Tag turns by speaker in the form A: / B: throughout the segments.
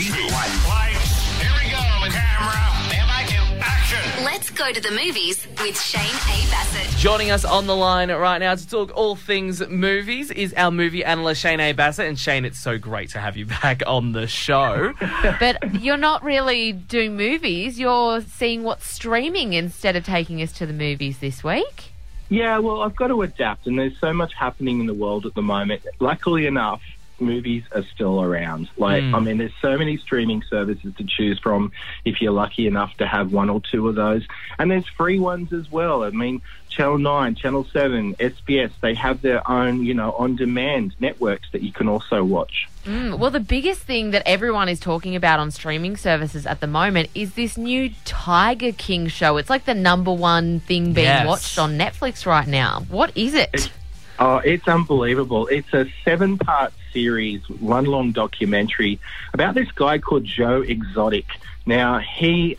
A: 3, 2, 1. Lights. Here we go. Camera. Stand by 2. Action.
B: Let's go to the movies with Shane A. Bassett.
C: Joining us on the line right now to talk all things movies is our movie analyst, Shane A. Bassett. And Shane, it's so great to have you back on the show.
D: But you're not really doing movies. You're seeing what's streaming instead of taking us to the movies this week.
E: Yeah, well, I've got to adapt, and there's so much happening in the world at the moment. Luckily enough, movies are still around. I mean, there's so many streaming services to choose from if you're lucky enough to have one or two of those. And there's free ones as well. I mean, Channel 9, Channel 7, SBS, they have their own, on-demand networks that you can also watch.
D: Well, the biggest thing that everyone is talking about on streaming services at the moment is this new Tiger King show. It's like the number one thing being watched on Netflix right now. What is it?
E: It's unbelievable. It's a 7-part series, one long documentary about this guy called Joe Exotic. Now, he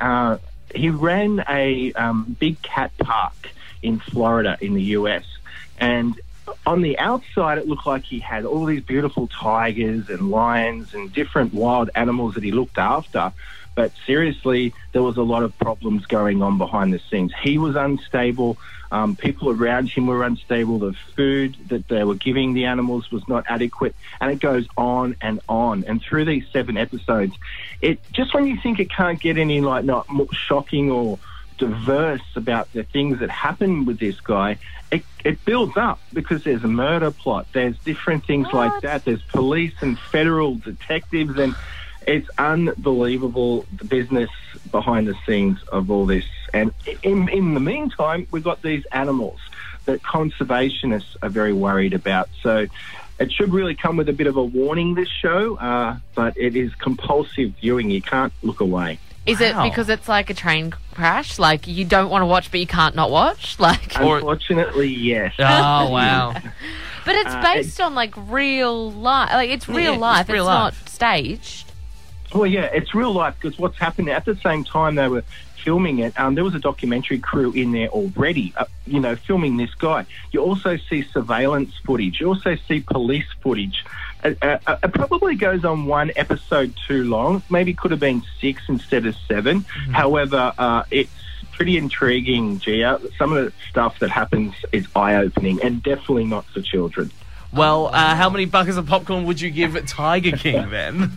E: ran a big cat park in Florida in the US, and on the outside it looked like he had all these beautiful tigers and lions and different wild animals that he looked after. But seriously, there was a lot of problems going on behind the scenes. He was unstable. People around him were unstable. The food that they were giving the animals was not adequate. And it goes on and on. And through these 7 episodes, it just when you think it can't get any not more shocking or diverse about the things that happen with this guy, it builds up because there's a murder plot. There's different things like that. There's police and federal detectives, and it's unbelievable, the business behind the scenes of all this. And in the meantime, we've got these animals that conservationists are very worried about. So it should really come with a bit of a warning, this show, but it is compulsive viewing. You can't look away.
D: Is it because it's like a train crash? Like you don't want to watch, but you can't not watch?
E: Unfortunately, yes.
C: Oh, wow.
D: But it's based on real life. It's real life. It's not staged.
E: Well, yeah, it's real life because what's happened at the same time they were filming it, there was a documentary crew in there already, filming this guy. You also see surveillance footage. You also see police footage. It probably goes on 1 episode too long. Maybe could have been 6 instead of 7. Mm-hmm. However, it's pretty intriguing, Gia. Some of the stuff that happens is eye-opening and definitely not for children.
C: Well, how many buckets of popcorn would you give Tiger King then?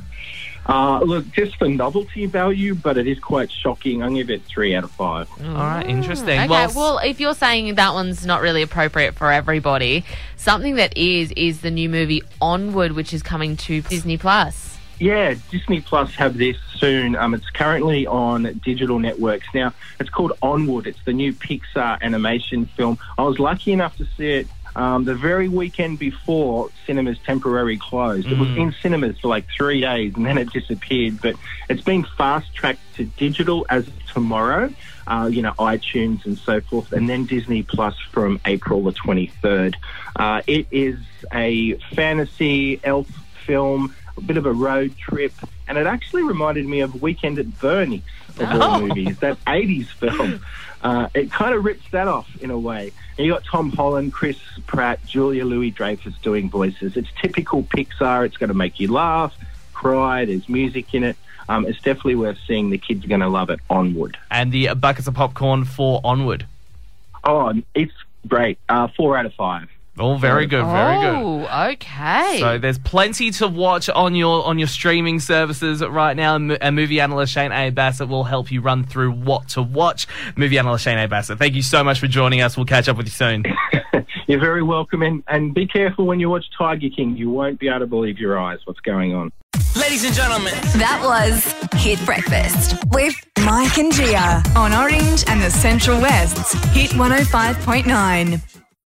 E: Look, just for novelty value, but it is quite shocking. I'm going to give it 3 out of 5.
C: All right, interesting.
D: Okay, well, if you're saying that one's not really appropriate for everybody, something that is the new movie Onward, which is coming to Disney+.
E: Yeah, Disney Plus have this soon. It's currently on digital networks. Now, it's called Onward. It's the new Pixar animation film. I was lucky enough to see it the very weekend before cinemas temporarily closed. It was in cinemas for 3 days and then it disappeared. But it's been fast-tracked to digital as of tomorrow, iTunes and so forth, and then Disney Plus from April the 23rd. It is a fantasy elf film, a bit of a road trip, and it actually reminded me of Weekend at Bernie's of all movies, that 80s film. It kind of rips that off in a way. And you got Tom Holland, Chris Pratt, Julia Louis-Dreyfus doing voices. It's typical Pixar. It's going to make you laugh, cry. There's music in it. It's definitely worth seeing. The kids are going to love it. Onward.
C: And the buckets of popcorn for Onward?
E: Oh, it's great. 4 out of 5.
C: Oh, very good, very good.
D: Oh, okay.
C: So there's plenty to watch on your streaming services right now. And movie analyst Shane A. Bassett will help you run through what to watch. Movie analyst Shane A. Bassett, thank you so much for joining us. We'll catch up with you soon.
E: You're very welcome. And be careful when you watch Tiger King. You won't be able to believe your eyes what's going on.
A: Ladies and gentlemen,
B: that was Hit Breakfast with
F: Mike and Gia on Orange and the Central West's Hit 105.9.